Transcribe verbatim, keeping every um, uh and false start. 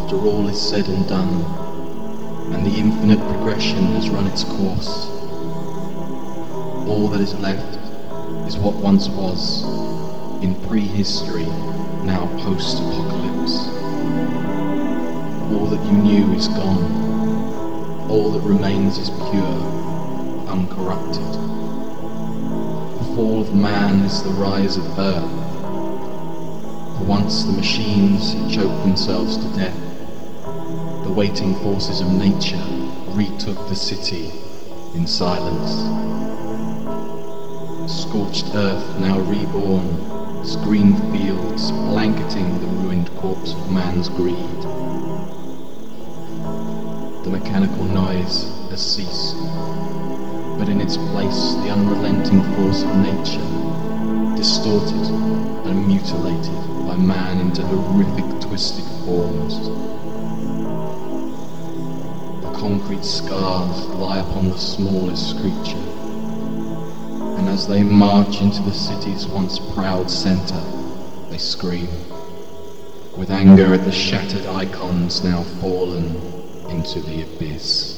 after all is said and done, and the infinite progression has run its course, all that is left is what once was, in prehistory, now post-apocalypse. All that you knew is gone, all that remains is pure, uncorrupted. The fall of man is the rise of earth. For once the machines had choked themselves to death, the waiting forces of nature retook the city in silence. Scorched earth now reborn, screened fields blanketing the ruined corpse of man's greed. The mechanical noise has ceased, but in its place the unrelenting force of nature, distorted and mutilated by man into horrific twisted forms. The concrete scars lie upon the smallest creature, and as they march into the city's once proud centre, they scream, with anger at the shattered icons now fallen into the abyss.